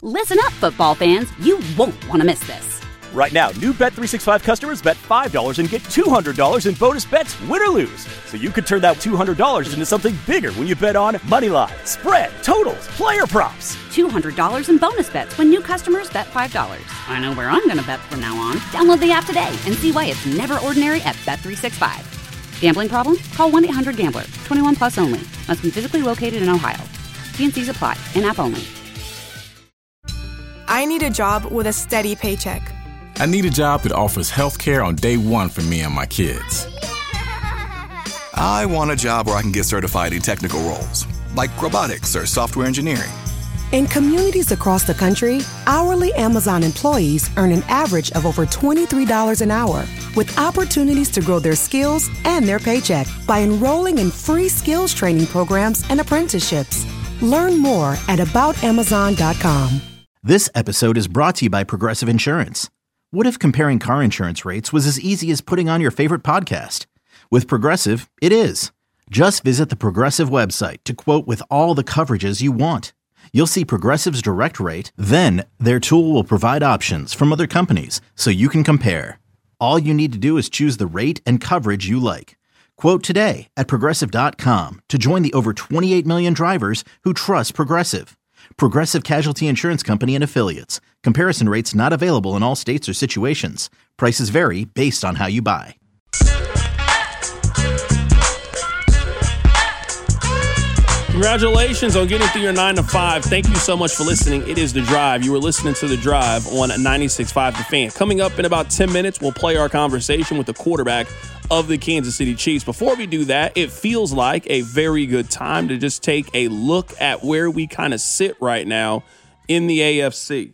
Listen up, football fans. You won't want to miss this. Right now, new Bet365 customers bet $5 and get $200 in bonus bets, win or lose. So you could turn that $200 into something bigger when you bet on moneyline, spread, totals, player props. $200 in bonus bets when new customers bet $5. I know where I'm going to bet from now on. Download the app today and see why it's never ordinary at Bet365. Gambling problem? Call 1-800-GAMBLER. 21 plus only. Must be physically located in Ohio. T&Cs apply. In-app only. I need a job with a steady paycheck. I need a job that offers health care on day one for me and my kids. I want a job where I can get certified in technical roles, like robotics or software engineering. In communities across the country, hourly Amazon employees earn an average of over $23 an hour, with opportunities to grow their skills and their paycheck by enrolling in free skills training programs and apprenticeships. Learn more at aboutamazon.com. This episode is brought to you by Progressive Insurance. What if comparing car insurance rates was as easy as putting on your favorite podcast? With Progressive, it is. Just visit the Progressive website to quote with all the coverages you want. You'll see Progressive's direct rate, then their tool will provide options from other companies so you can compare. All you need to do is choose the rate and coverage you like. Quote today at Progressive.com to join the over 28 million drivers who trust Progressive. Progressive Casualty Insurance Company and Affiliates. Comparison rates not available in all states or situations. Prices vary based on how you buy. Congratulations on getting through your 9 to 5. Thank you so much for listening. It is The Drive. You were listening to The Drive on 96.5 The Fan. Coming up in about 10 minutes, we'll play our conversation with the quarterback of the Kansas City Chiefs. Before we do that, it feels like a very good time to just take a look at where we kind of sit right now in the AFC.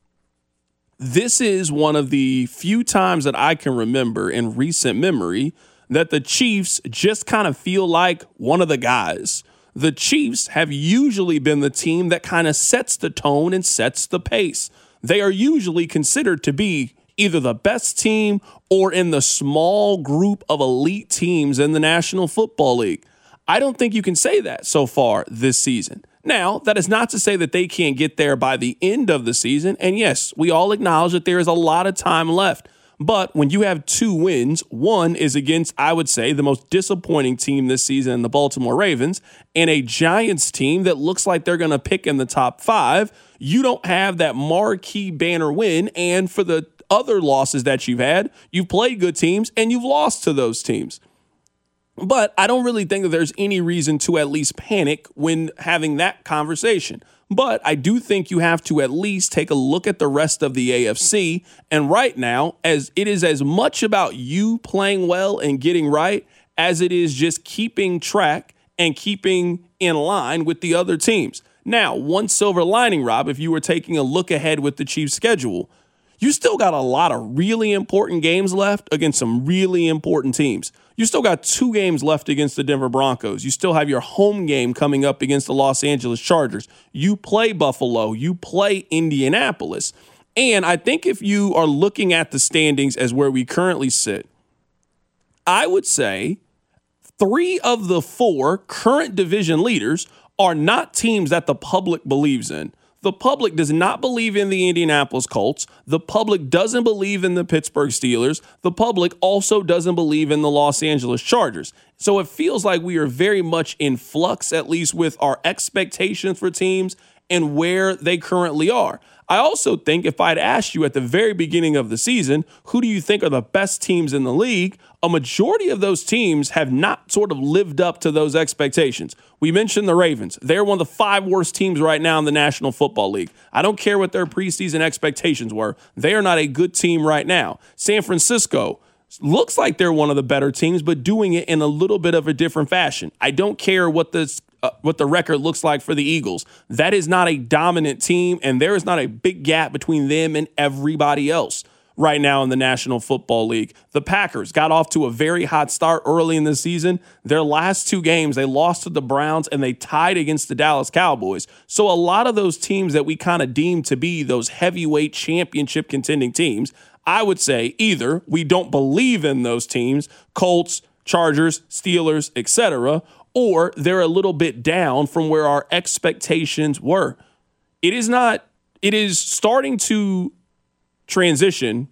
This is one of the few times that I can remember in recent memory that the Chiefs just kind of feel like one of the guys. The Chiefs have usually been the team that kind of sets the tone and sets the pace. They are usually considered to be either the best team or in the small group of elite teams in the National Football League. I don't think you can say that so far this season. Now, that is not to say that they can't get there by the end of the season. And yes, we all acknowledge that there is a lot of time left. But when you have 2 wins, one is against, I would say, the most disappointing team this season in the Baltimore Ravens, and a Giants team that looks like they're going to pick in the top 5, you don't have that marquee banner win. And for the other losses that you've had, you've played good teams and you've lost to those teams. But I don't really think that there's any reason to at least panic when having that conversation. But I do think you have to at least take a look at the rest of the AFC. And right now, as it is as much about you playing well and getting right as it is just keeping track and keeping in line with the other teams. Now, one silver lining, Rob, if you were taking a look ahead with the Chiefs' schedule, you still got a lot of really important games left against some really important teams. You still got 2 games left against the Denver Broncos. You still have your home game coming up against the Los Angeles Chargers. You play Buffalo. You play Indianapolis. And I think if you are looking at the standings as where we currently sit, I would say 3 of the 4 current division leaders are not teams that the public believes in. The public does not believe in the Indianapolis Colts. The public doesn't believe in the Pittsburgh Steelers. The public also doesn't believe in the Los Angeles Chargers. So it feels like we are very much in flux, at least with our expectations for teams and where they currently are. I also think if I'd asked you at the very beginning of the season, who do you think are the best teams in the league? A majority of those teams have not sort of lived up to those expectations. We mentioned the Ravens. They're one of the 5 worst teams right now in the National Football League. I don't care what their preseason expectations were. They are not a good team right now. San Francisco looks like they're one of the better teams, but doing it in a little bit of a different fashion. I don't care what the record looks like for the Eagles. That is not a dominant team, and there is not a big gap between them and everybody else right now in the National Football League. The Packers got off to a very hot start early in the season. Their last 2 games, they lost to the Browns and they tied against the Dallas Cowboys. So a lot of those teams that we kind of deem to be those heavyweight championship contending teams, I would say either we don't believe in those teams, Colts, Chargers, Steelers, etc., or they're a little bit down from where our expectations were. It is not it is starting to transition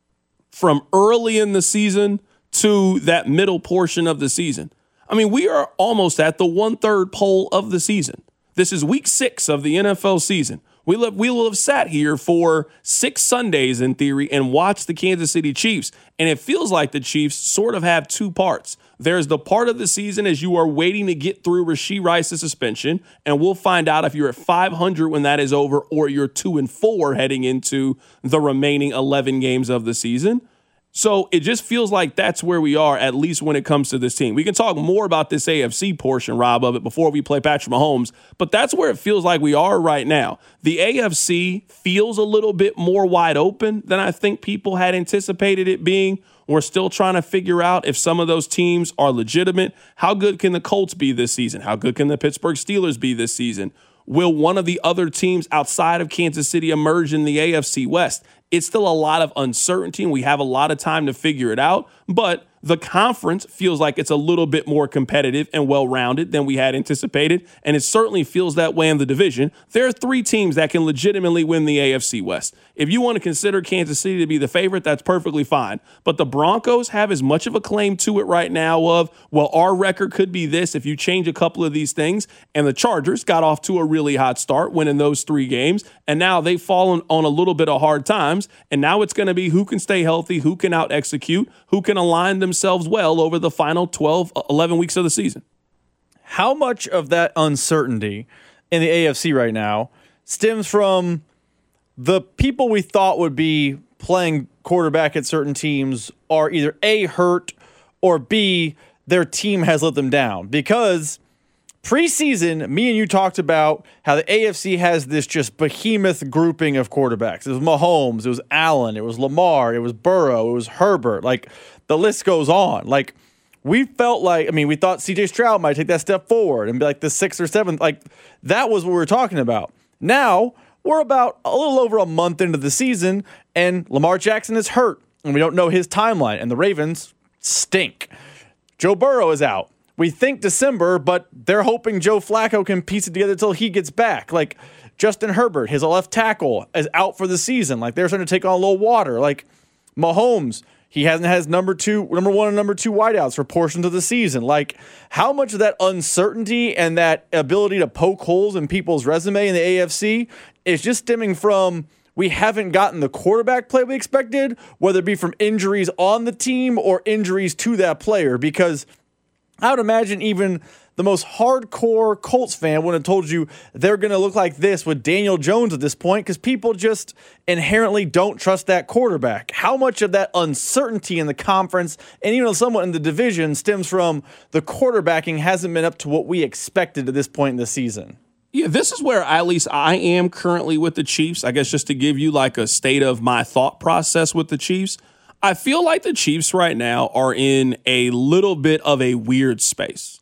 from early in the season to that middle portion of the season. I mean, we are almost at the 1/3 pole of the season. This is week 6 of the NFL season. We will have sat here for 6 Sundays in theory and watched the Kansas City Chiefs. And it feels like the Chiefs sort of have 2 parts. There's the part of the season as you are waiting to get through Rashee Rice's suspension. And we'll find out if you're at 500 when that is over or you're 2-4 heading into the remaining 11 games of the season. So it just feels like that's where we are, at least when it comes to this team. We can talk more about this AFC portion, Rob, of it before we play Patrick Mahomes, but that's where it feels like we are right now. The AFC feels a little bit more wide open than I think people had anticipated it being. We're still trying to figure out if some of those teams are legitimate. How good can the Colts be this season? How good can the Pittsburgh Steelers be this season? Will one of the other teams outside of Kansas City emerge in the AFC West? It's still a lot of uncertainty, and we have a lot of time to figure it out. But the conference feels like it's a little bit more competitive and well-rounded than we had anticipated, and it certainly feels that way in the division. There are 3 teams that can legitimately win the AFC West. If you want to consider Kansas City to be the favorite, that's perfectly fine. But the Broncos have as much of a claim to it right now of, well, our record could be this if you change a couple of these things. And the Chargers got off to a really hot start, winning those 3 games, and now they've fallen on a little bit of hard times. And now it's going to be who can stay healthy, who can out-execute, who can align themselves well over the final 12, 11 weeks of the season. How much of that uncertainty in the AFC right now stems from the people we thought would be playing quarterback at certain teams are either A, hurt, or B, their team has let them down? Because preseason, me and you talked about how the AFC has this just behemoth grouping of quarterbacks. It was Mahomes, it was Allen, it was Lamar, it was Burrow, it was Herbert. Like, the list goes on. Like, we felt like, I mean, we thought CJ Stroud might take that step forward and be like the 6th or 7th. Like, that was what we were talking about. Now, we're about a little over a month into the season, and Lamar Jackson is hurt, and we don't know his timeline, and the Ravens stink. Joe Burrow is out. We think December, but they're hoping Joe Flacco can piece it together until he gets back. Like, Justin Herbert, his left tackle, is out for the season. Like, they're starting to take on a little water. Like, Mahomes, he hasn't had number 1 and number 2 wideouts for portions of the season. Like, how much of that uncertainty and that ability to poke holes in people's resume in the AFC is just stemming from we haven't gotten the quarterback play we expected, whether it be from injuries on the team or injuries to that player? Because I would imagine even the most hardcore Colts fan would have told you they're going to look like this with Daniel Jones at this point because people just inherently don't trust that quarterback. How much of that uncertainty in the conference and even somewhat in the division stems from the quarterbacking hasn't been up to what we expected at this point in the season? Yeah, this is where at least I am currently with the Chiefs. I guess just to give you like a state of my thought process with the Chiefs. I feel like the Chiefs right now are in a little bit of a weird space.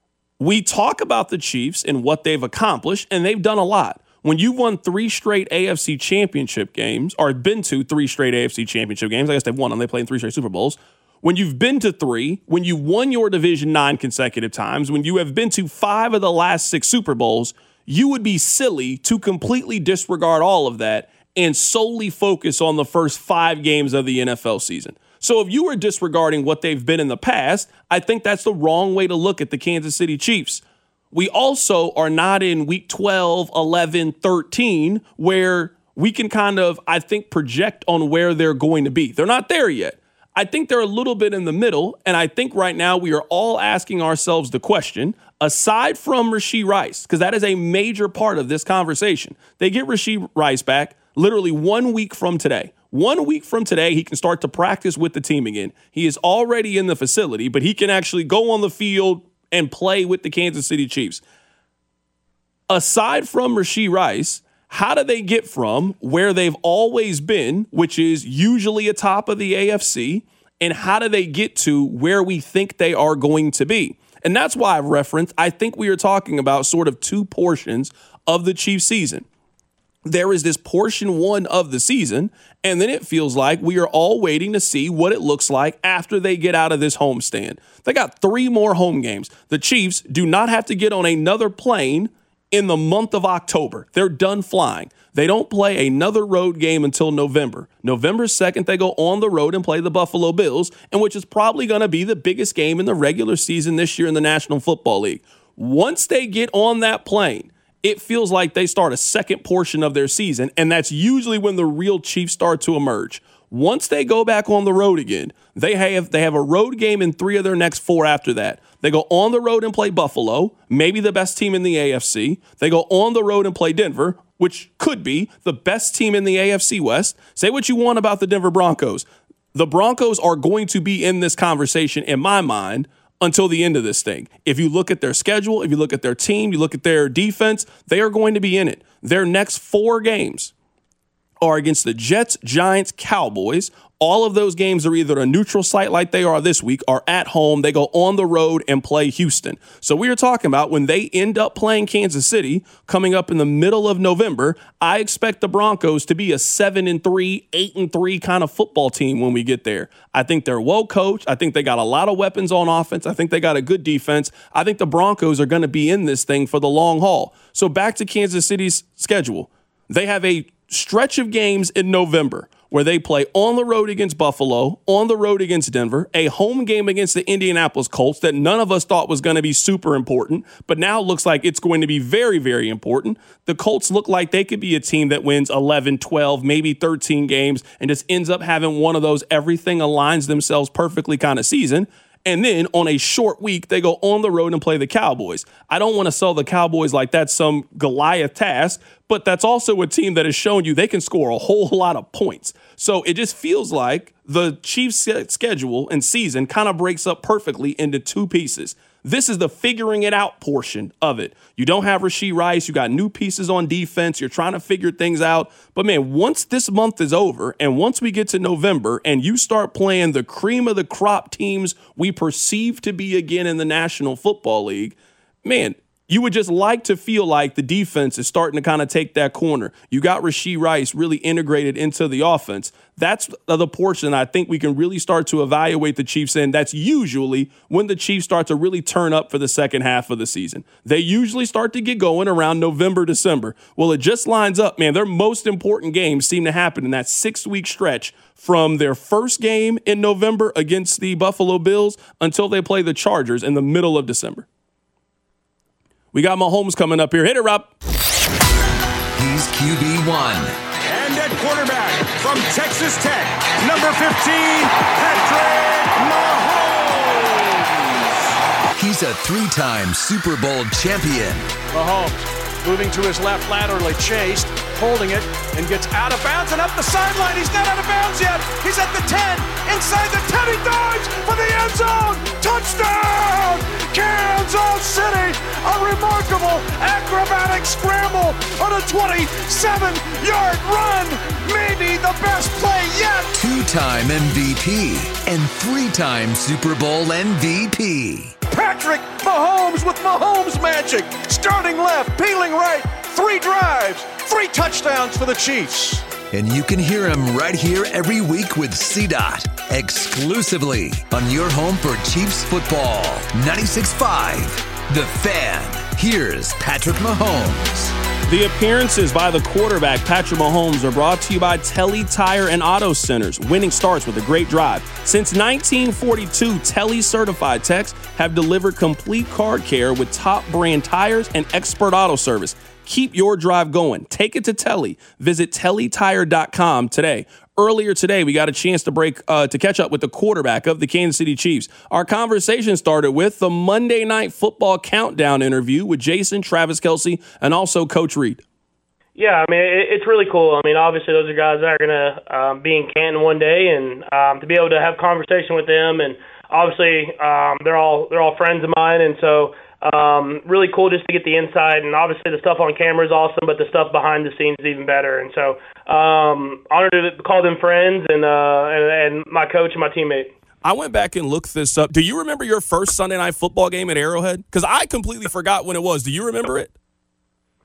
We talk about the Chiefs and what they've accomplished, and they've done a lot. When you won 3 straight AFC championship games, or been to 3 straight AFC championship games, I guess they've won them. They played in 3 straight Super Bowls. When you've been to 3, when you won your division 9 consecutive times, when you have been to 5 of the last 6 Super Bowls, you would be silly to completely disregard all of that and solely focus on the first 5 games of the NFL season. So if you were disregarding what they've been in the past, I think that's the wrong way to look at the Kansas City Chiefs. We also are not in week 12, 11, 13, where we can kind of, I think, project on where they're going to be. They're not there yet. I think they're a little bit in the middle, and I think right now we are all asking ourselves the question, aside from Rashee Rice, because that is a major part of this conversation. They get Rashee Rice back literally 1 week from today. 1 week from today, he can start to practice with the team again. He is already in the facility, but he can actually go on the field and play with the Kansas City Chiefs. Aside from Rashee Rice, how do they get from where they've always been, which is usually atop of the AFC, and how do they get to where we think they are going to be? And that's why I've referenced, I think we are talking about sort of 2 portions of the Chiefs season. There is this portion 1 of the season, and then it feels like we are all waiting to see what it looks like after they get out of this homestand. They got 3 more home games. The Chiefs do not have to get on another plane in the month of October. They're done flying. They don't play another road game until November. November 2nd, they go on the road and play the Buffalo Bills, and which is probably going to be the biggest game in the regular season this year in the National Football League. Once they get on that plane, it feels like they start a second portion of their season, and that's usually when the real Chiefs start to emerge. Once they go back on the road again, they have a road game in 3 of their next 4 after that. They go on the road and play Buffalo, maybe the best team in the AFC. They go on the road and play Denver, which could be the best team in the AFC West. Say what you want about the Denver Broncos. The Broncos are going to be in this conversation, in my mind, until the end of this thing. If you look at their schedule, if you look at their team, you look at their defense, they are going to be in it. Their next 4 games are against the Jets, Giants, Cowboys. All of those games are either a neutral site like they are this week or at home. They go on the road and play Houston. So we are talking about when they end up playing Kansas City coming up in the middle of November, I expect the Broncos to be a 7-3, 8-3 kind of football team when we get there. I think they're well coached. I think they got a lot of weapons on offense. I think they got a good defense. I think the Broncos are going to be in this thing for the long haul. So back to Kansas City's schedule. They have a stretch of games in November where they play on the road against Buffalo, on the road against Denver, a home game against the Indianapolis Colts that none of us thought was going to be super important, but now looks like it's going to be very, very important. The Colts look like they could be a team that wins 11, 12, maybe 13 games and just ends up having one of those everything aligns themselves perfectly kind of season. And then on a short week, they go on the road and play the Cowboys. I don't want to sell the Cowboys like that's some Goliath task, but that's also a team that has shown you they can score a whole lot of points. So it just feels like the Chiefs' schedule and season kind of breaks up perfectly into 2 pieces. This is the figuring it out portion of it. You don't have Rashee Rice. You got new pieces on defense. You're trying to figure things out. But, man, once this month is over and once we get to November and you start playing the cream of the crop teams we perceive to be again in the National Football League, man, you would just like to feel like the defense is starting to kind of take that corner. You got Rashee Rice really integrated into the offense. That's the portion I think we can really start to evaluate the Chiefs in. That's usually when the Chiefs start to really turn up for the second half of the season. They usually start to get going around November, December. Well, it just lines up, man. Their most important games seem to happen in that 6-week stretch from their first game in November against the Buffalo Bills until they play the Chargers in the middle of December. We got Mahomes coming up here. Hit it, Rob. He's QB1. And at quarterback from Texas Tech, number 15, Patrick Mahomes. He's a 3-time Super Bowl champion. Mahomes moving to his left laterally, chased, holding it, and gets out of bounds and up the sideline. He's not out of bounds yet. He's at the 10, inside the 10. He dives for the end zone. Touchdown, Kansas City. A remarkable acrobatic scramble on a 27-yard run. Maybe the best play yet. 2-time MVP and 3-time Super Bowl MVP. Patrick Mahomes with Mahomes magic. Starting left, peeling right. 3 drives, 3 touchdowns for the Chiefs. And you can hear him right here every week with CDOT, exclusively on your home for Chiefs football. 96.5, The Fan. Here's Patrick Mahomes. The appearances by the quarterback, Patrick Mahomes, are brought to you by Telly Tire and Auto Centers. Winning starts with a great drive. Since 1942, Telly certified techs have delivered complete car care with top brand tires and expert auto service. Keep your drive going. Take it to Telly. Visit TellyTire.com today. Earlier today, we got a chance to catch up with the quarterback of the Kansas City Chiefs. Our conversation started with the Monday Night Football Countdown interview with Jason, Travis Kelce, and also Coach Reid. Yeah, I mean, it's really cool. I mean, obviously those are guys that are going to be in Canton one day, and to be able to have conversation with them, and obviously they're all friends of mine, and so really cool just to get the insight, and obviously the stuff on camera is awesome, but the stuff behind the scenes is even better. And so honored to call them friends and my coach and my teammate. I went back and looked this up. Do you remember your first Sunday Night Football game at Arrowhead? Because I completely forgot when it was. Do you remember it?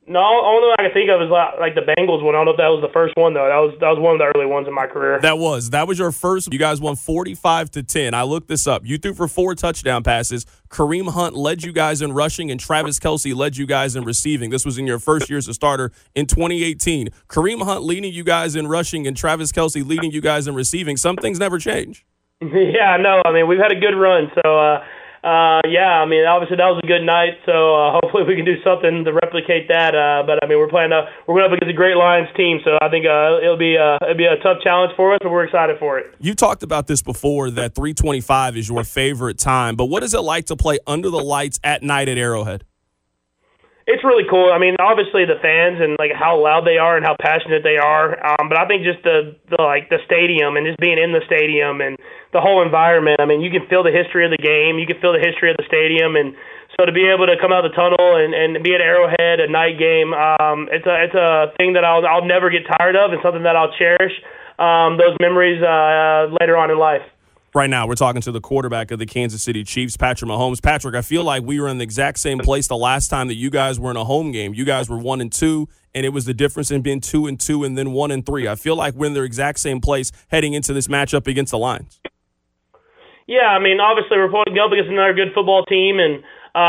No, only one I can think of is like the Bengals one. I don't know if that was the first one though. That was one of the early ones in my career. That was your first. You guys won 45-10. I looked this up. You threw for 4 touchdown passes. Kareem Hunt led you guys in rushing, and Travis Kelce led you guys in receiving. This was in your first year as a starter in 2018. Kareem Hunt leading you guys in rushing, and Travis Kelce leading you guys in receiving. Some things never change. Yeah, no. I mean, we've had a good run, so. Yeah, I mean, obviously that was a good night, so hopefully we can do something to replicate that. But I mean, we're going up against a great Lions team, so I think it'll be a tough challenge for us, but we're excited for it. You talked about this before, that 3:25 is your favorite time, but what is it like to play under the lights at night at Arrowhead? It's really cool. I mean, obviously the fans and like how loud they are and how passionate they are. But I think just the stadium and just being in the stadium and the whole environment. I mean, you can feel the history of the game. You can feel the history of the stadium, and so to be able to come out of the tunnel and be at Arrowhead, a night game, it's a thing that I'll never get tired of, and something that I'll cherish those memories later on in life. Right now, we're talking to the quarterback of the Kansas City Chiefs, Patrick Mahomes. Patrick, I feel like we were in the exact same place the last time that you guys were in a home game. You guys were 1-2, and it was the difference in being 2-2 and then 1-3. I feel like we're in the exact same place heading into this matchup against the Lions. Yeah, I mean, obviously we're going up against another good football team, and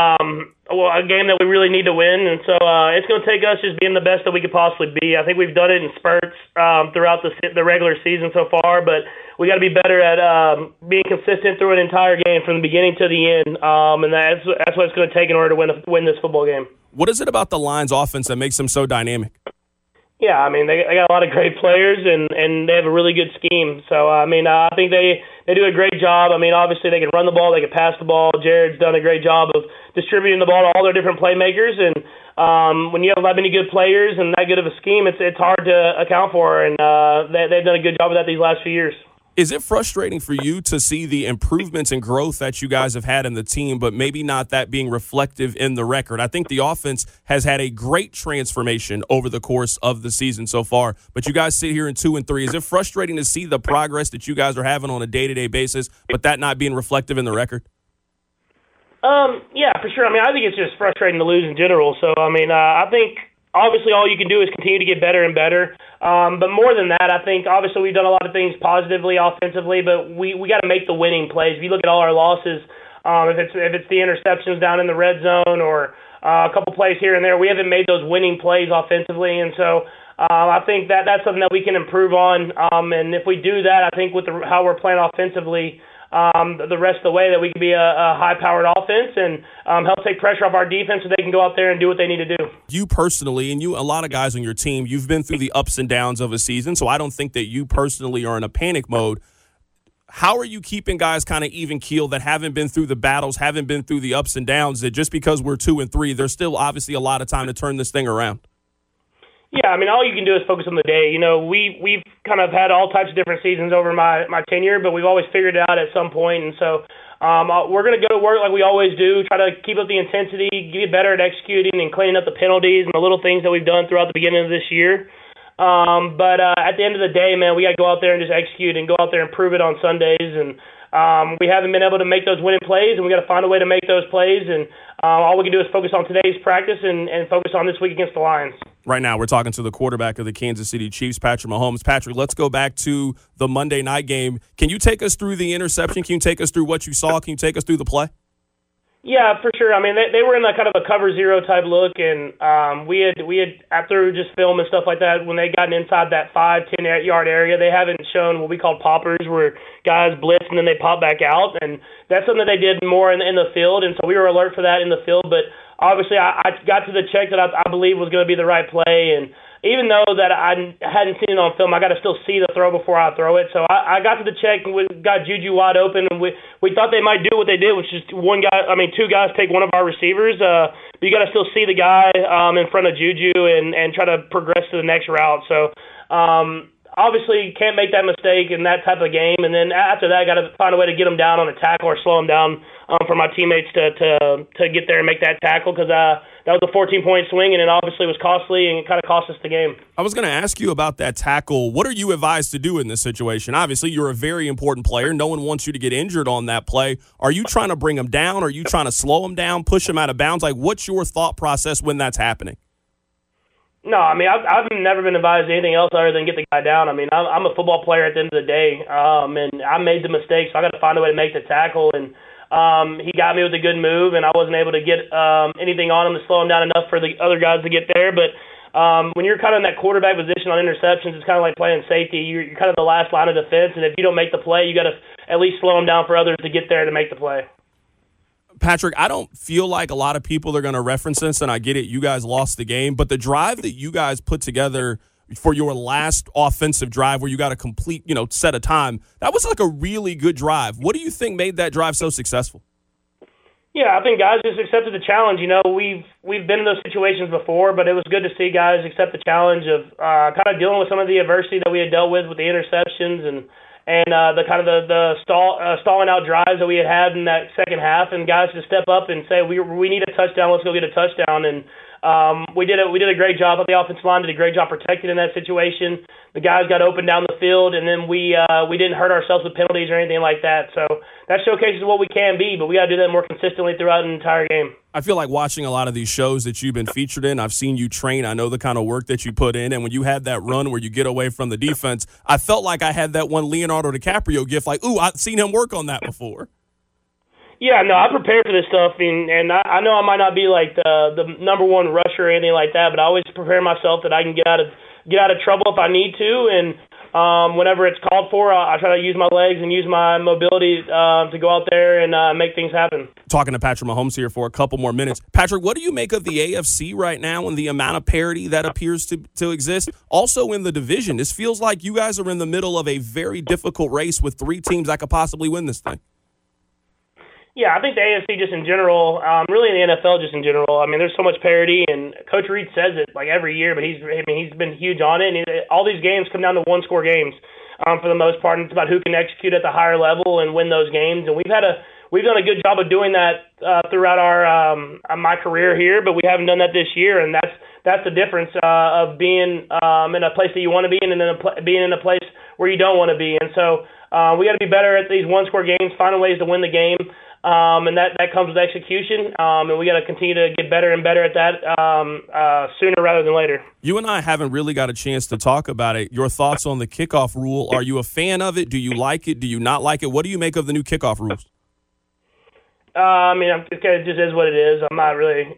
a game that we really need to win. And so it's going to take us just being the best that we could possibly be. I think we've done it in spurts throughout the regular season so far, but we got to be better at being consistent through an entire game from the beginning to the end, and that's what it's going to take in order to win this football game. What is it about the Lions offense that makes them so dynamic? Yeah, I mean, they got a lot of great players, and they have a really good scheme. So, I mean, I think they do a great job. I mean, obviously they can run the ball, they can pass the ball. Jared's done a great job of distributing the ball to all their different playmakers, and when you have that many good players and that good of a scheme, it's hard to account for, and they've done a good job of that these last few years. Is it frustrating for you to see the improvements and growth that you guys have had in the team, but maybe not that being reflective in the record? I think the offense has had a great transformation over the course of the season so far, but you guys sit here in 2-3. Is it frustrating to see the progress that you guys are having on a day-to-day basis, but that not being reflective in the record? Yeah, for sure. I mean, I think it's just frustrating to lose in general. So, I mean, I think obviously all you can do is continue to get better and better. But more than that, I think obviously we've done a lot of things positively, offensively, but we got to make the winning plays. If you look at all our losses, if it's the interceptions down in the red zone or a couple plays here and there, we haven't made those winning plays offensively. And so I think that's something that we can improve on. And if we do that, I think with how we're playing offensively, the rest of the way, that we can be a high-powered offense and help take pressure off our defense so they can go out there and do what they need to do. You personally, and a lot of guys on your team, you've been through the ups and downs of a season, so I don't think that you personally are in a panic mode. How are you keeping guys kind of even keel that haven't been through the battles, haven't been through the ups and downs, that just because we're 2-3, there's still obviously a lot of time to turn this thing around? Yeah, I mean, all you can do is focus on the day. You know, we've kind of had all types of different seasons over my tenure, but we've always figured it out at some point. And so we're going to go to work like we always do, try to keep up the intensity, get better at executing and cleaning up the penalties and the little things that we've done throughout the beginning of this year. But at the end of the day, man, we got to go out there and just execute and go out there and prove it on Sundays. And we haven't been able to make those winning plays, and we got to find a way to make those plays. And all we can do is focus on today's practice and focus on this week against the Lions. Right now, we're talking to the quarterback of the Kansas City Chiefs, Patrick Mahomes. Patrick, let's go back to the Monday night game. Can you take us through the interception? Can you take us through what you saw? Can you take us through the play? Yeah, for sure. I mean, they were in a kind of a cover zero type look, and we had after just film and stuff like that, when they gotten inside that 5-10 yard area, they haven't shown what we call poppers, where guys blitz and then they pop back out, and that's something that they did more in the field, and so we were alert for that in the field. But obviously, I got to the check that I believe was going to be the right play, and even though that I hadn't seen it on film, I got to still see the throw before I throw it. So I got to the check and we got Juju wide open, and we thought they might do what they did, which is two guys take one of our receivers. But you got to still see the guy in front of Juju and try to progress to the next route. So obviously, you can't make that mistake in that type of game. And then after that, got to find a way to get them down on a tackle or slow them down for my teammates to get there and make that tackle, because that was a 14-point swing, and it obviously was costly, and it kind of cost us the game. I was going to ask you about that tackle. What are you advised to do in this situation? Obviously, you're a very important player. No one wants you to get injured on that play. Are you trying to bring him down? Are you trying to slow him down, push him out of bounds? Like, what's your thought process when that's happening? No, I mean, I've never been advised anything else other than get the guy down. I mean, I'm a football player at the end of the day, and I made the mistake, so I got to find a way to make the tackle. And he got me with a good move, and I wasn't able to get anything on him to slow him down enough for the other guys to get there. But when you're kind of in that quarterback position on interceptions, it's kind of like playing safety. You're kind of the last line of defense, and if you don't make the play, you got to at least slow him down for others to get there to make the play. Patrick, I don't feel like a lot of people are going to reference this, and I get it, you guys lost the game, but the drive that you guys put together for your last offensive drive where you got a complete, set of time, that was like a really good drive. What do you think made that drive so successful? Yeah, I think guys just accepted the challenge. We've been in those situations before, but it was good to see guys accept the challenge of kind of dealing with some of the adversity that we had dealt with the interceptions and the kind of the stalling out drives that we had in that second half, and guys to step up and say we need a touchdown, let's go get a touchdown. And we did a great job on the offensive line, did a great job protecting in that situation. The guys got open down the field, and then we didn't hurt ourselves with penalties or anything like that. So that showcases what we can be, but we got to do that more consistently throughout an entire game. I feel like watching a lot of these shows that you've been featured in, I've seen you train. I know the kind of work that you put in. And when you had that run where you get away from the defense, I felt like I had that one Leonardo DiCaprio gift, like, ooh, I've seen him work on that before. Yeah, no, I prepared for this stuff, and I know I might not be like the number one rusher or anything like that, but I always prepare myself that I can get out of trouble if I need to, and whenever it's called for, I try to use my legs and use my mobility to go out there and make things happen. Talking to Patrick Mahomes here for a couple more minutes. Patrick, what do you make of the AFC right now and the amount of parity that appears to exist? Also in the division, this feels like you guys are in the middle of a very difficult race with three teams that could possibly win this thing. Yeah, I think the AFC just in general, really in the NFL just in general. I mean, there's so much parity, and Coach Reid says it like every year, but he's been huge on it. And all these games come down to one-score games for the most part, and it's about who can execute at the higher level and win those games. And we've done a good job of doing that throughout my career here, but we haven't done that this year, and that's the difference of being in a place that you want to be in and then being in a place where you don't want to be. And so we got to be better at these one-score games, finding ways to win the game. And that comes with execution, and we got to continue to get better and better at that sooner rather than later. You and I haven't really got a chance to talk about it. Your thoughts on the kickoff rule? Are you a fan of it? Do you like it? Do you not like it? What do you make of the new kickoff rules? I mean, it just is what it is. I'm not really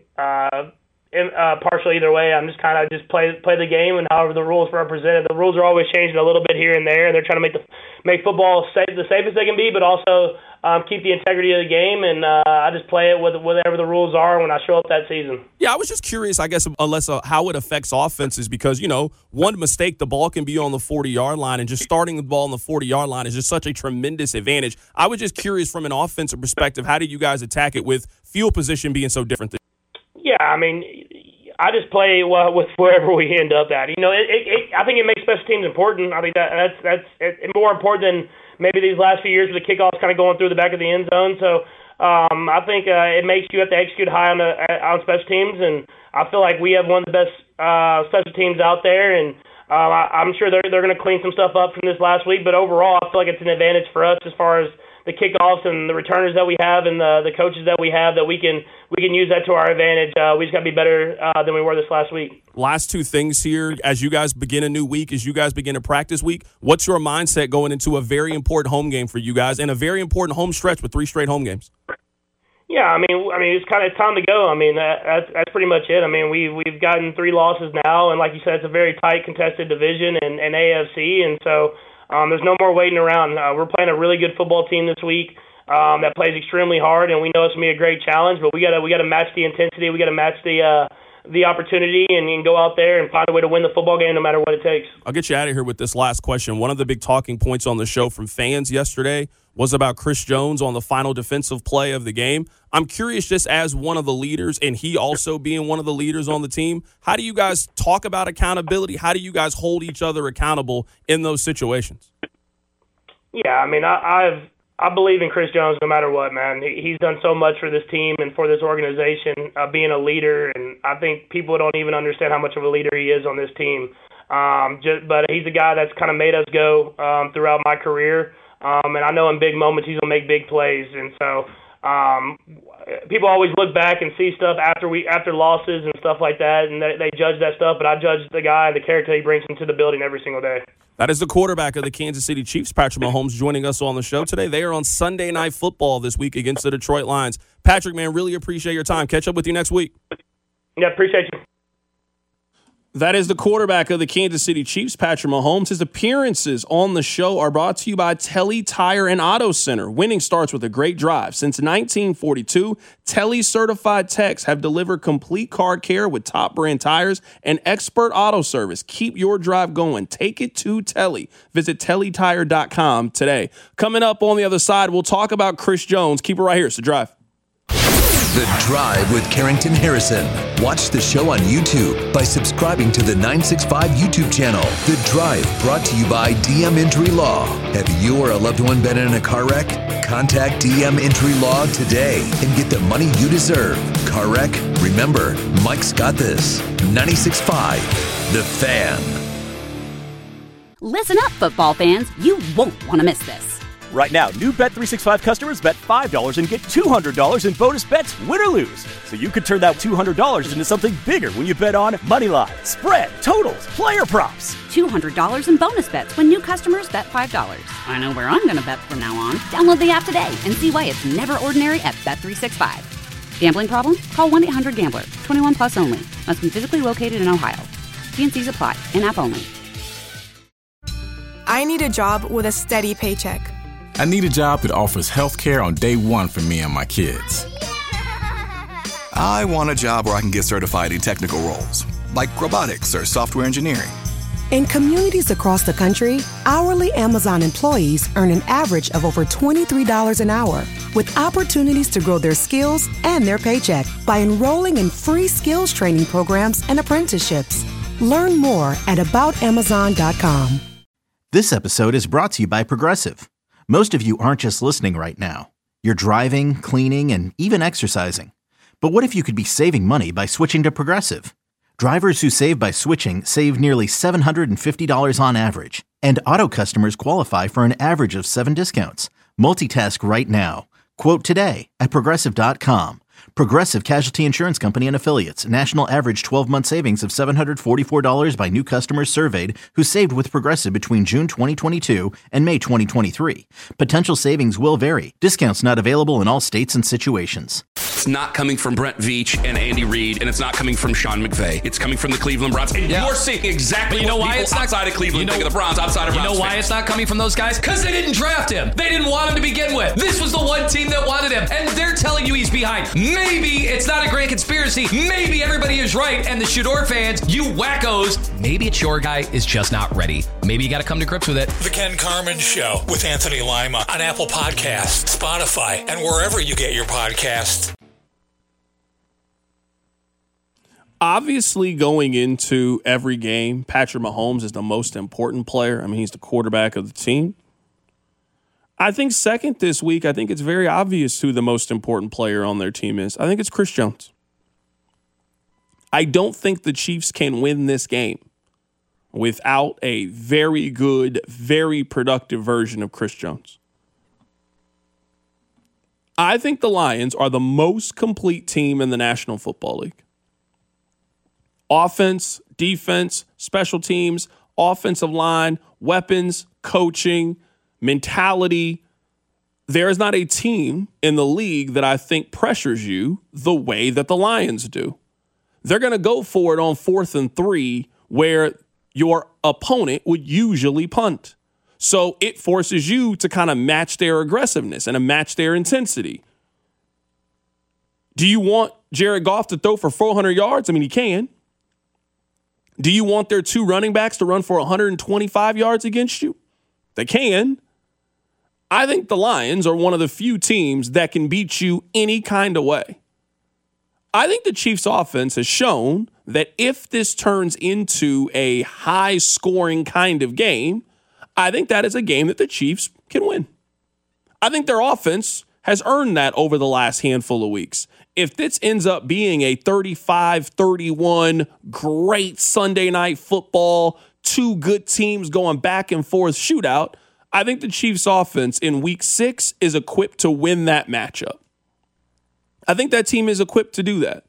partial either way. I'm just kind of play the game, and however the rules are presented. The rules are always changing a little bit here and there, and they're trying to make football the safest they can be, but also keep the integrity of the game. And I just play it with whatever the rules are when I show up that season. Yeah, I was just curious, I guess, how it affects offenses because, one mistake, the ball can be on the 40-yard line, and just starting the ball on the 40-yard line is just such a tremendous advantage. I was just curious from an offensive perspective, how do you guys attack it with field position being so different? Yeah, I mean, I just play with wherever we end up at. I think it makes special teams important. I think that's more important than maybe these last few years with the kickoffs kind of going through the back of the end zone. So I think it makes you have to execute high on special teams, and I feel like we have one of the best special teams out there, and I'm sure they're going to clean some stuff up from this last week. But overall, I feel like it's an advantage for us as far as the kickoffs and the returners that we have and the coaches that we have, that we can use that to our advantage. We just got to be better than we were this last week. Last two things here. As you guys begin a new week, as you guys begin a practice week, what's your mindset going into a very important home game for you guys and a very important home stretch with 3 straight home games? Yeah, I mean, it's time to go. I mean, that's pretty much it. I mean, we've gotten 3 losses now, and like you said, it's a very tight, contested division and AFC, and so there's no more waiting around. We're playing a really good football team this week that plays extremely hard, and we know it's gonna be a great challenge. But we gotta match the intensity. We gotta match the opportunity, and go out there and find a way to win the football game, no matter what it takes. I'll get you out of here with this last question. One of the big talking points on the show from fans yesterday was about Chris Jones on the final defensive play of the game. I'm curious, just as one of the leaders, and he also being one of the leaders on the team, how do you guys talk about accountability? How do you guys hold each other accountable in those situations? Yeah, I mean, I believe in Chris Jones no matter what, man. He's done so much for this team and for this organization, being a leader, and I think people don't even understand how much of a leader he is on this team. But he's a guy that's kind of made us go throughout my career. And I know in big moments he's going to make big plays. And so people always look back and see stuff after losses and stuff like that, and they judge that stuff. But I judge the guy, the character he brings into the building every single day. That is the quarterback of the Kansas City Chiefs, Patrick Mahomes, joining us on the show today. They are on Sunday Night Football this week against the Detroit Lions. Patrick, man, really appreciate your time. Catch up with you next week. Yeah, appreciate you. That is the quarterback of the Kansas City Chiefs, Patrick Mahomes. His appearances on the show are brought to you by Telly Tire and Auto Center. Winning starts with a great drive. Since 1942, Telly certified techs have delivered complete car care with top brand tires and expert auto service. Keep your drive going. Take it to Telly. Visit tellytire.com today. Coming up on the other side, we'll talk about Chris Jones. Keep it right here. It's The Drive. The Drive with Carrington Harrison. Watch the show on YouTube by subscribing to the 965 YouTube channel. The Drive, brought to you by DM Injury Law. Have you or a loved one been in a car wreck? Contact DM Injury Law today and get the money you deserve. Car wreck? Remember, Mike's got this. 96.5, The Fan. Listen up, football fans. You won't want to miss this. Right now, new Bet365 customers bet $5 and get $200 in bonus bets, win or lose. So you could turn that $200 into something bigger when you bet on money line, spread, totals, player props. $200 in bonus bets when new customers bet $5. I know where I'm going to bet from now on. Download the app today and see why it's never ordinary at Bet365. Gambling problem? Call 1-800-GAMBLER. 21 plus only. Must be physically located in Ohio. T&Cs apply. In-app only. I need a job with a steady paycheck. I need a job that offers health care on day one for me and my kids. I want a job where I can get certified in technical roles, like robotics or software engineering. In communities across the country, hourly Amazon employees earn an average of over $23 an hour, with opportunities to grow their skills and their paycheck by enrolling in free skills training programs and apprenticeships. Learn more at aboutamazon.com. This episode is brought to you by Progressive. Most of you aren't just listening right now. You're driving, cleaning, and even exercising. But what if you could be saving money by switching to Progressive? Drivers who save by switching save nearly $750 on average, and auto customers qualify for an average of 7 discounts. Multitask right now. Quote today at Progressive.com. Progressive Casualty Insurance Company and Affiliates. National average 12-month savings of $744 by new customers surveyed who saved with Progressive between June 2022 and May 2023. Potential savings will vary. Discounts not available in all states and situations. It's not coming from Brent Veach and Andy Reid, and it's not coming from Sean McVay. It's coming from the Cleveland Browns. And you're seeing exactly what people outside of Cleveland think of the Browns, outside of Browns fans. You know why it's not coming from those guys? Because they didn't draft him. They didn't want him to begin with. This was the one team that wanted him, and they're telling you he's behind. Maybe it's not a grand conspiracy. Maybe everybody is right, and the Shador fans, you wackos, maybe it's your guy is just not ready. Maybe you got to come to grips with it. The Ken Carman Show with Anthony Lima on Apple Podcasts, Spotify, and wherever you get your podcasts. Obviously, going into every game, Patrick Mahomes is the most important player. I mean, he's the quarterback of the team. I think second this week, I think it's very obvious who the most important player on their team is. I think it's Chris Jones. I don't think the Chiefs can win this game without a very good, very productive version of Chris Jones. I think the Lions are the most complete team in the National Football League. Offense, defense, special teams, offensive line, weapons, coaching, mentality. There is not a team in the league that I think pressures you the way that the Lions do. They're going to go for it on 4th and 3 where your opponent would usually punt. So it forces you to kind of match their aggressiveness and to match their intensity. Do you want Jared Goff to throw for 400 yards? I mean, he can. Do you want their 2 running backs to run for 125 yards against you? They can. I think the Lions are one of the few teams that can beat you any kind of way. I think the Chiefs' offense has shown that if this turns into a high-scoring kind of game, I think that is a game that the Chiefs can win. I think their offense has earned that over the last handful of weeks. If this ends up being a 35-31 great Sunday night football, 2 good teams going back and forth shootout, I think the Chiefs offense in week 6 is equipped to win that matchup. I think that team is equipped to do that.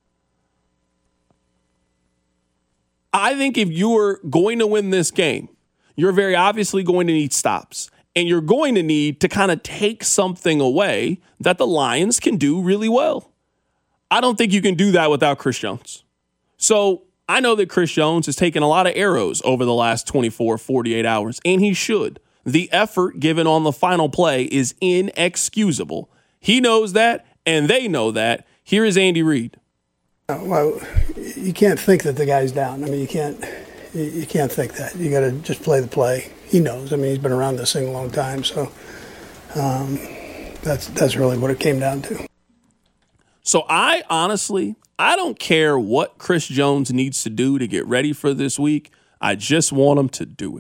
I think if you're going to win this game, you're very obviously going to need stops. And you're going to need to kind of take something away that the Lions can do really well. I don't think you can do that without Chris Jones. So I know that Chris Jones has taken a lot of arrows over the last 24, 48 hours, and he should. The effort given on the final play is inexcusable. He knows that, and they know that. Here is Andy Reid. Well, you can't think that the guy's down. I mean, you can't think that. You got to just play the play. He knows. I mean, he's been around this thing a long time, so that's really what it came down to. So I don't care what Chris Jones needs to do to get ready for this week. I just want him to do it.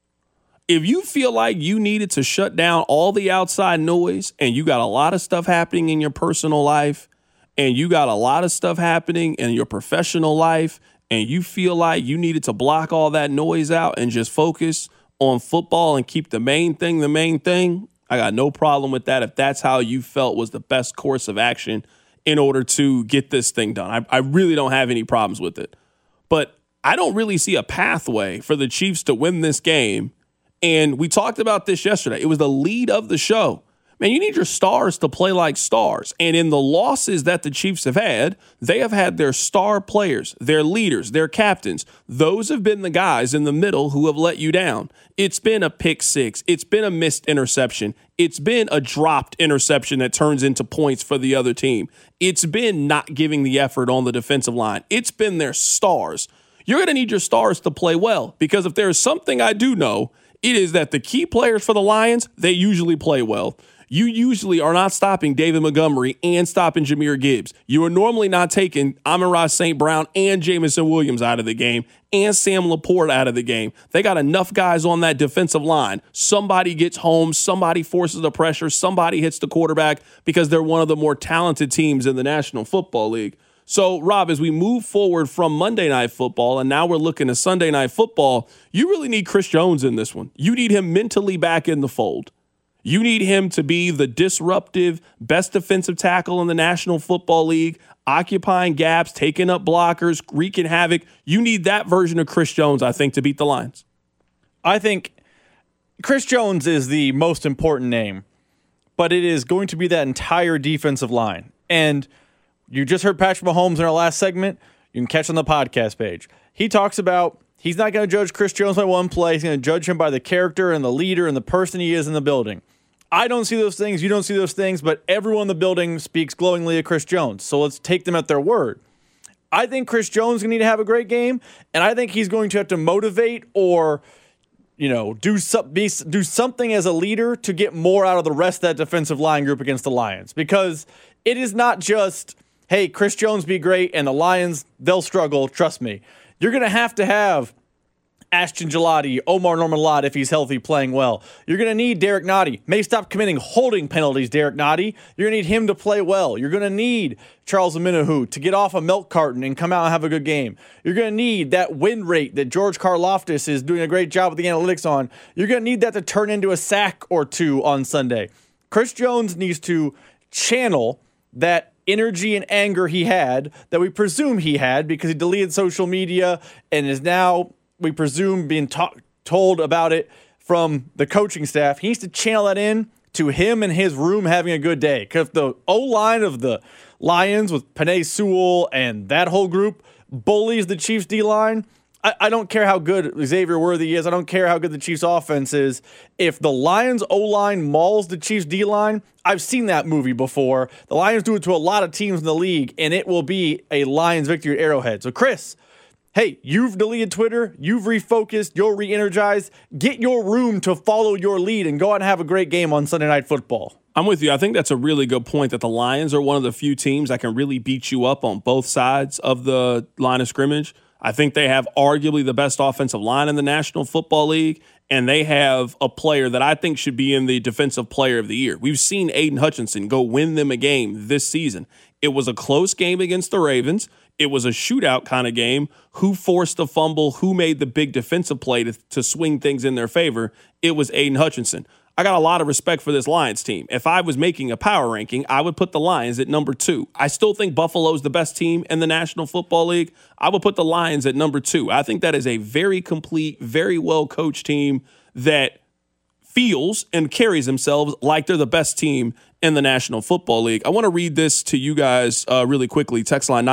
If you feel like you needed to shut down all the outside noise and you got a lot of stuff happening in your personal life and you got a lot of stuff happening in your professional life and you feel like you needed to block all that noise out and just focus on football and keep the main thing, I got no problem with that if that's how you felt was the best course of action in order to get this thing done. I really don't have any problems with it. But I don't really see a pathway for the Chiefs to win this game. And we talked about this yesterday. It was the lead of the show. Man, you need your stars to play like stars. And in the losses that the Chiefs have had, they have had their star players, their leaders, their captains. Those have been the guys in the middle who have let you down. It's been a pick six. It's been a missed interception. It's been a dropped interception that turns into points for the other team. It's been not giving the effort on the defensive line. It's been their stars. You're going to need your stars to play well, because if there's something I do know, it is that the key players for the Lions, they usually play well. You usually are not stopping David Montgomery and stopping Jahmyr Gibbs. You are normally not taking Amon-Ra St. Brown and Jameson Williams out of the game and Sam Laporte out of the game. They got enough guys on that defensive line. Somebody gets home, somebody forces the pressure, somebody hits the quarterback, because they're one of the more talented teams in the National Football League. So, Rob, as we move forward from Monday Night Football and now we're looking at Sunday Night Football, you really need Chris Jones in this one. You need him mentally back in the fold. You need him to be the disruptive, best defensive tackle in the National Football League, occupying gaps, taking up blockers, wreaking havoc. You need that version of Chris Jones, I think, to beat the Lions. I think Chris Jones is the most important name, but it is going to be that entire defensive line. And you just heard Patrick Mahomes in our last segment. You can catch on the podcast page. He talks about he's not going to judge Chris Jones by one play. He's going to judge him by the character and the leader and the person he is in the building. I don't see those things. You don't see those things, but everyone in the building speaks glowingly of Chris Jones. So let's take them at their word. I think Chris Jones is going to need to have a great game, and I think he's going to have to motivate or, do something as a leader to get more out of the rest of that defensive line group against the Lions. Because it is not just, hey, Chris Jones be great, and the Lions, they'll struggle. Trust me. You're going to have Ashton Gelati, Omar Norman-Lott, if he's healthy, playing well. You're going to need Derek Nottie. May stop committing holding penalties, Derek Nottie. You're going to need him to play well. You're going to need Charles Omenihu to get off a milk carton and come out and have a good game. You're going to need that win rate that George Karlaftis is doing a great job with the analytics on. You're going to need that to turn into a sack or two on Sunday. Chris Jones needs to channel that energy and anger he had, that we presume he had because he deleted social media and is now, we presume, being told about it from the coaching staff. He needs to channel that in to him and his room having a good day. Because if the O-line of the Lions with Penei Sewell and that whole group bullies the Chiefs D-line, I don't care how good Xavier Worthy is. I don't care how good the Chiefs offense is. If the Lions O-line mauls the Chiefs D-line, I've seen that movie before. The Lions do it to a lot of teams in the league, and it will be a Lions victory at Arrowhead. So, Chris, hey, you've deleted Twitter. You've refocused. You're re-energized. Get your room to follow your lead and go out and have a great game on Sunday Night Football. I'm with you. I think that's a really good point, that the Lions are one of the few teams that can really beat you up on both sides of the line of scrimmage. I think they have arguably the best offensive line in the National Football League, and they have a player that I think should be in the Defensive Player of the Year. We've seen Aiden Hutchinson go win them a game this season. It was a close game against the Ravens. It was a shootout kind of game. Who forced the fumble? Who made the big defensive play to swing things in their favor? It was Aiden Hutchinson. I got a lot of respect for this Lions team. If I was making a power ranking, I would put the Lions at number 2. I still think Buffalo's the best team in the National Football League. I would put the Lions at number 2. I think that is a very complete, very well-coached team that feels and carries themselves like they're the best team in the National Football League. I want to read this to you guys really quickly. Text line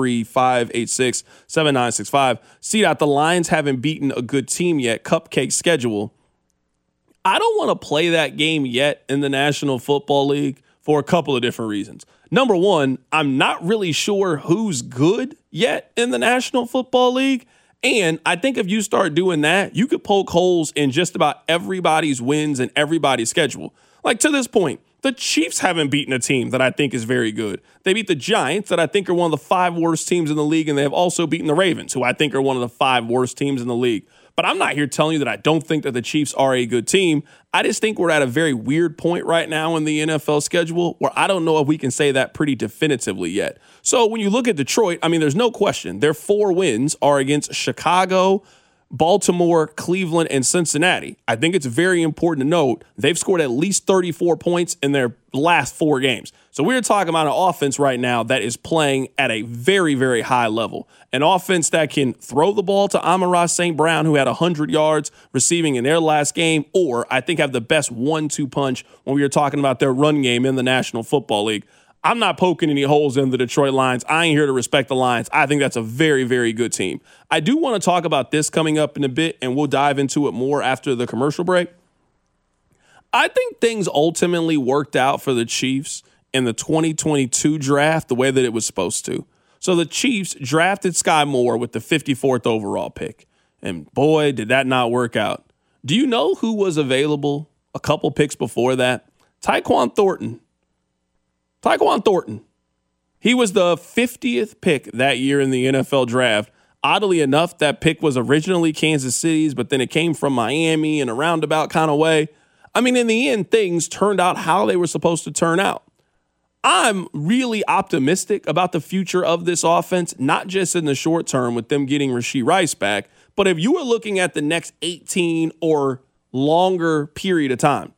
913-586-7965. C-Dot, the Lions haven't beaten a good team yet. Cupcake schedule. I don't want to play that game yet in the National Football League for a couple of different reasons. Number one, I'm not really sure who's good yet in the National Football League. And I think if you start doing that, you could poke holes in just about everybody's wins and everybody's schedule. Like to this point, the Chiefs haven't beaten a team that I think is very good. They beat the Giants, that I think are one of the 5 worst teams in the league, and they have also beaten the Ravens, who I think are one of the 5 worst teams in the league. But I'm not here telling you that I don't think that the Chiefs are a good team. I just think we're at a very weird point right now in the NFL schedule where I don't know if we can say that pretty definitively yet. So when you look at Detroit, I mean, there's no question. Their 4 wins are against Chicago, Baltimore, Cleveland, and Cincinnati. I think it's very important to note they've scored at least 34 points in their last 4 games. So we're talking about an offense right now that is playing at a very, very high level. An offense that can throw the ball to Amon-Ra St. Brown, who had 100 yards receiving in their last game, or I think have the best 1-2 punch when we were talking about their run game in the National Football League. I'm not poking any holes in the Detroit Lions. I ain't here to respect the Lions. I think that's a very, very good team. I do want to talk about this coming up in a bit, and we'll dive into it more after the commercial break. I think things ultimately worked out for the Chiefs in the 2022 draft the way that it was supposed to. So the Chiefs drafted Sky Moore with the 54th overall pick. And boy, did that not work out. Do you know who was available a couple picks before that? Tyquan Thornton. He was the 50th pick that year in the NFL draft. Oddly enough, that pick was originally Kansas City's, but then it came from Miami in a roundabout kind of way. I mean, in the end, things turned out how they were supposed to turn out. I'm really optimistic about the future of this offense, not just in the short term with them getting Rashee Rice back, but if you were looking at the next 18 or longer period of time.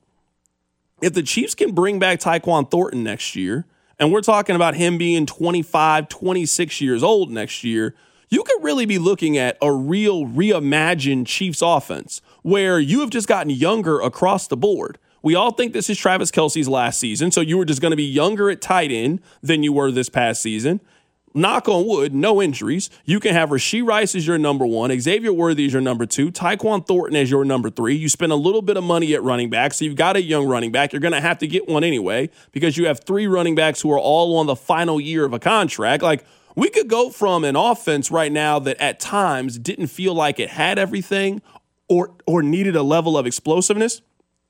If the Chiefs can bring back Tyquan Thornton next year, and we're talking about him being 25, 26 years old next year, you could really be looking at a real reimagined Chiefs offense where you have just gotten younger across the board. We all think this is Travis Kelce's last season, so you were just going to be younger at tight end than you were this past season. Knock on wood, no injuries. You can have Rashee Rice as your number 1, Xavier Worthy as your number 2, Tyquan Thornton as your number 3. You spend a little bit of money at running back, so you've got a young running back. You're going to have to get one anyway because you have 3 running backs who are all on the final year of a contract. Like, we could go from an offense right now that at times didn't feel like it had everything or needed a level of explosiveness.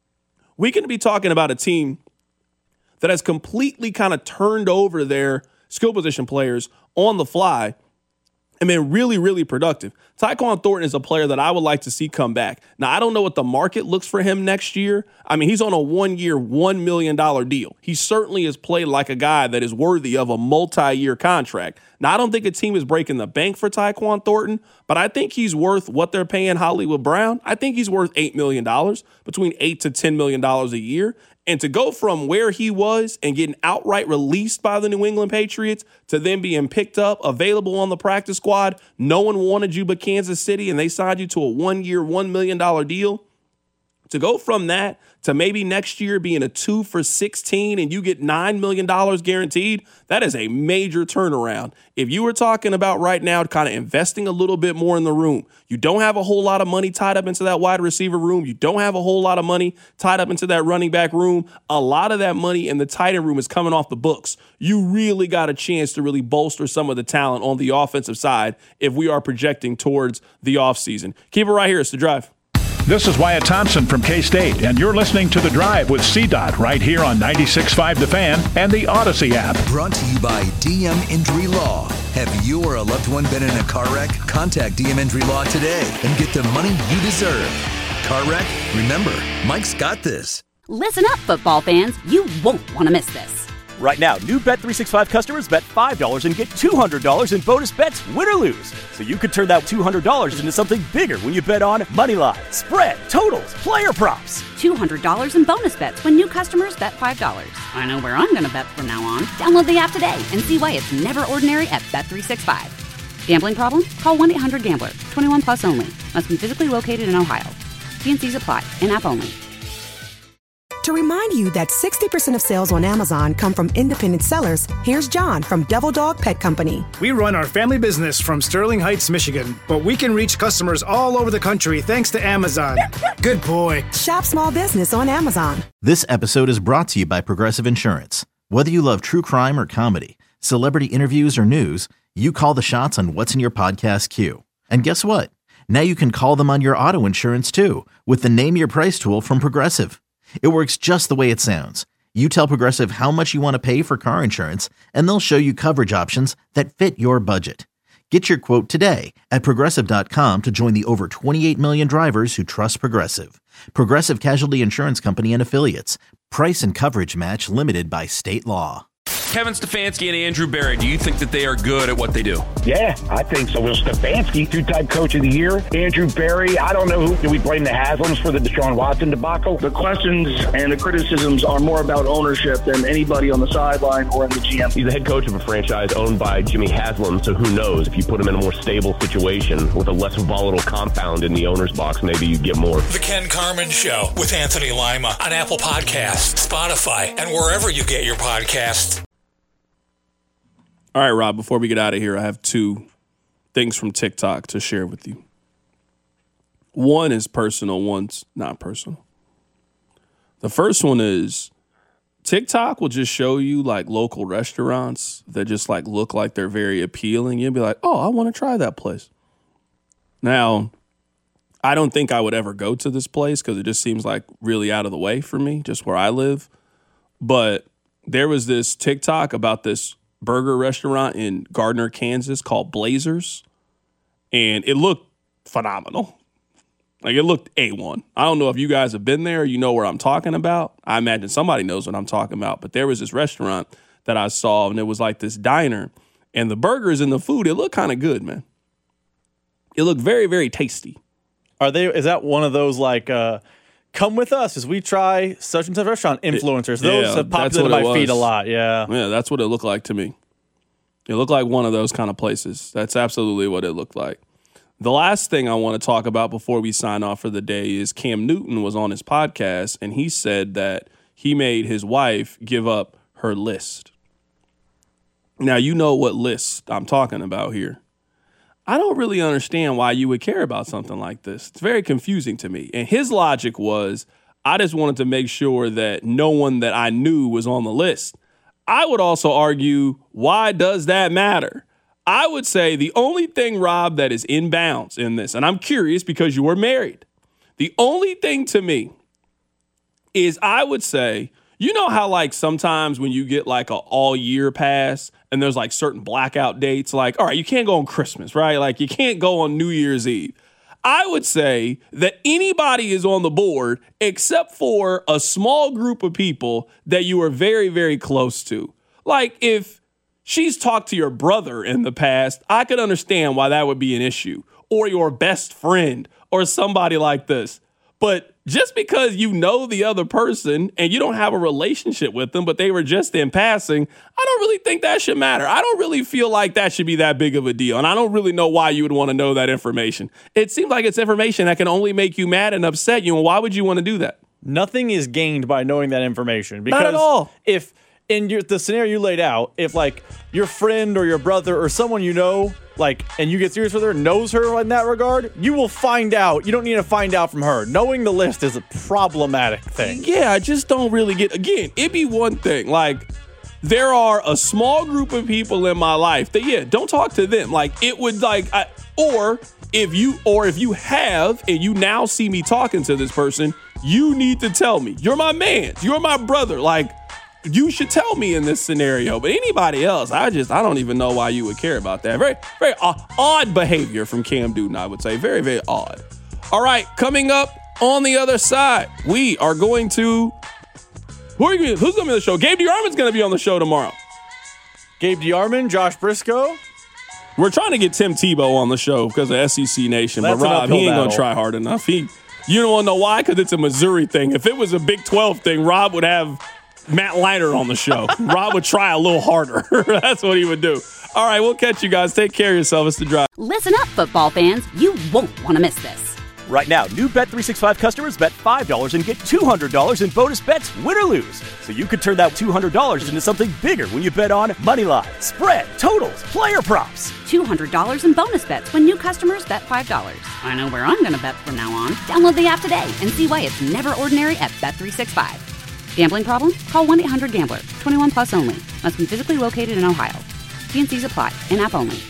We can be talking about a team that has completely kind of turned over their skill position players on the fly and been really, really productive. Tyquan Thornton is a player that I would like to see come back. Now, I don't know what the market looks for him next year. I mean, he's on a 1-year, $1 million deal. He certainly has played like a guy that is worthy of a multi-year contract. Now, I don't think a team is breaking the bank for Tyquan Thornton, but I think he's worth what they're paying Hollywood Brown. I think he's worth $8 million, between $8 to $10 million a year. And to go from where he was and getting outright released by the New England Patriots to then being picked up, available on the practice squad, no one wanted you but Kansas City, and they signed you to a 1-year, $1 million deal. To go from that to maybe next year being a 2 for $16 and you get $9 million guaranteed, that is a major turnaround. If you were talking about right now kind of investing a little bit more in the room, you don't have a whole lot of money tied up into that wide receiver room. You don't have a whole lot of money tied up into that running back room. A lot of that money in the tight end room is coming off the books. You really got a chance to really bolster some of the talent on the offensive side if we are projecting towards the offseason. Keep it right here. It's The Drive. This is Wyatt Thompson from K-State, and you're listening to The Drive with C-Dot right here on 96.5 The Fan and the Odyssey app. Brought to you by DM Injury Law. Have you or a loved one been in a car wreck? Contact DM Injury Law today and get the money you deserve. Car wreck? Remember, Mike's got this. Listen up, football fans. You won't want to miss this. Right now, new Bet365 customers bet $5 and get $200 in bonus bets, win or lose. So you could turn that $200 into something bigger when you bet on moneyline, spread, totals, player props. $200 in bonus bets when new customers bet $5. I know where I'm going to bet from now on. Download the app today and see why it's never ordinary at Bet365. Gambling problem? Call 1-800-GAMBLER. 21 plus only. Must be physically located in Ohio. T&Cs apply. In-app only. To remind you that 60% of sales on Amazon come from independent sellers, here's John from Devil Dog Pet Company. We run our family business from Sterling Heights, Michigan, but we can reach customers all over the country thanks to Amazon. Good boy. Shop small business on Amazon. This episode is brought to you by Progressive Insurance. Whether you love true crime or comedy, celebrity interviews or news, you call the shots on what's in your podcast queue. And guess what? Now you can call them on your auto insurance too with the Name Your Price tool from Progressive. It works just the way it sounds. You tell Progressive how much you want to pay for car insurance, and they'll show you coverage options that fit your budget. Get your quote today at Progressive.com to join the over 28 million drivers who trust Progressive. Progressive Casualty Insurance Company and Affiliates. Price and coverage match limited by state law. Kevin Stefanski and Andrew Berry, do you think that they are good at what they do? Yeah, I think so. Well, Stefanski, two-time coach of the year. Andrew Berry, I don't know who. Do we blame the Haslams for the Deshaun Watson debacle? The questions and the criticisms are more about ownership than anybody on the sideline or in the GM. He's the head coach of a franchise owned by Jimmy Haslam, so who knows? If you put him in a more stable situation with a less volatile compound in the owner's box, maybe you get more. The Ken Carman Show with Anthony Lima on Apple Podcasts, Spotify, and wherever you get your podcasts. All right, Rob, before we get out of here, I have two things from TikTok to share with you. One is personal, one's not personal. The first one is TikTok will just show you like local restaurants that just like look like they're very appealing. You'll be like, oh, I want to try that place. Now, I don't think I would ever go to this place because it just seems like really out of the way for me, just where I live. But there was this TikTok about this burger restaurant in Gardner, Kansas called Blazers. And it looked phenomenal. Like it looked A1. I don't know if you guys have been there. You know where I'm talking about. I imagine somebody knows what I'm talking about. But there was this restaurant that I saw and it was like this diner. And the burgers and the food, it looked kind of good, man. It looked very, very tasty. Is that one of those like, come with us as we try such and such restaurant influencers? Those have populated my feed a lot. Yeah. Yeah, that's what it looked like to me. It looked like one of those kind of places. That's absolutely what it looked like. The last thing I want to talk about before we sign off for the day is Cam Newton was on his podcast, and he said that he made his wife give up her list. Now, you know what list I'm talking about here. I don't really understand why you would care about something like this. It's very confusing to me. And his logic was, I just wanted to make sure that no one that I knew was on the list. I would also argue, why does that matter? I would say the only thing, Rob, that is in bounds in this, and I'm curious because you were married. The only thing to me is I would say, you know how like sometimes when you get like a all year pass and there's like certain blackout dates, like, all right, you can't go on Christmas, right? Like you can't go on New Year's Eve. I would say that anybody is on the board except for a small group of people that you are very, very close to. Like if she's talked to your brother in the past, I could understand why that would be an issue, or your best friend or somebody like this. But just because you know the other person and you don't have a relationship with them, but they were just in passing, I don't really think that should matter. I don't really feel like that should be that big of a deal. And I don't really know why you would want to know that information. It seems like it's information that can only make you mad and upset you. And why would you want to do that? Nothing is gained by knowing that information. Because not at all. If in the scenario you laid out, if like your friend or your brother or someone you know, like, and you get serious with her, knows her in that regard, you will find out. You don't need to find out from her. Knowing the list is a problematic thing. Yeah, I just don't really get, again, it'd be one thing. Like, there are a small group of people in my life that, yeah, don't talk to them. Like, it would like, or if you have, and you now see me talking to this person, you need to tell me. You're my man. You're my brother. Like, you should tell me in this scenario. But anybody else, I don't even know why you would care about that. Very, very odd behavior from Cam Newton, I would say. Very, very odd. All right, coming up on the other side, we are going to Who's going to be on the show? Gabe DeArmond's going to be on the show tomorrow. Gabe DeArmond, Josh Briscoe. We're trying to get Tim Tebow on the show because of SEC Nation, but Rob, he ain't going to try hard enough. You don't want to know why? Because it's a Missouri thing. If it was a Big 12 thing, Rob would have Matt Leinart on the show. Rob would try a little harder. That's what he would do. All right, we'll catch you guys. Take care of yourself. It's The Drive. Listen up, football fans. You won't want to miss this. Right now, new Bet365 customers bet $5 and get $200 in bonus bets, win or lose. So you could turn that $200 into something bigger when you bet on moneyline, spread, totals, player props. $200 in bonus bets when new customers bet $5. I know where I'm going to bet from now on. Download the app today and see why it's never ordinary at Bet365. Gambling problem? Call 1-800-GAMBLER. 21 plus only. Must be physically located in Ohio. T&Cs apply. In-app only.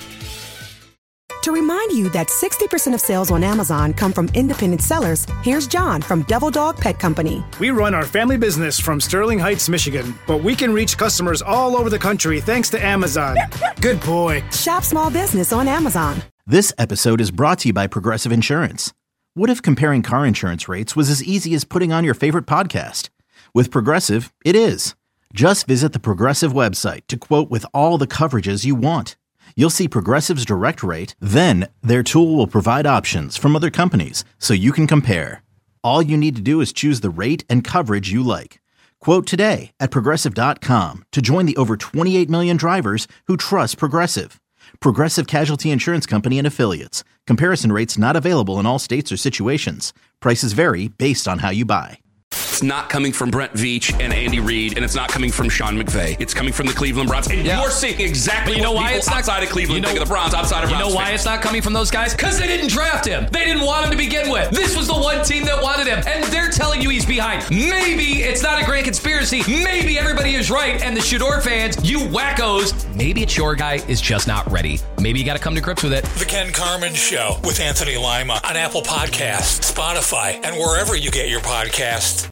To remind you that 60% of sales on Amazon come from independent sellers, here's John from Devil Dog Pet Company. We run our family business from Sterling Heights, Michigan, but we can reach customers all over the country thanks to Amazon. Good boy. Shop small business on Amazon. This episode is brought to you by Progressive Insurance. What if comparing car insurance rates was as easy as putting on your favorite podcast? With Progressive, it is. Just visit the Progressive website to quote with all the coverages you want. You'll see Progressive's direct rate, then their tool will provide options from other companies so you can compare. All you need to do is choose the rate and coverage you like. Quote today at Progressive.com to join the over 28 million drivers who trust Progressive. Progressive Casualty Insurance Company and Affiliates. Comparison rates not available in all states or situations. Prices vary based on how you buy. It's not coming from Brent Veach and Andy Reid, and it's not coming from Sean McVay. It's coming from the Cleveland Browns. And you're seeing exactly you know what why people it's not, outside of Cleveland think of the Browns, outside of Browns. You know why fans. it's not coming from those guys? Because they didn't draft him. They didn't want him to begin with. This was the one team that wanted him, and they're telling you he's behind. Maybe it's not a grand conspiracy. Maybe everybody is right, and the Shador fans, you wackos, maybe it's your guy is just not ready. Maybe you got to come to grips with it. The Ken Carman Show with Anthony Lima on Apple Podcasts, Spotify, and wherever you get your podcasts.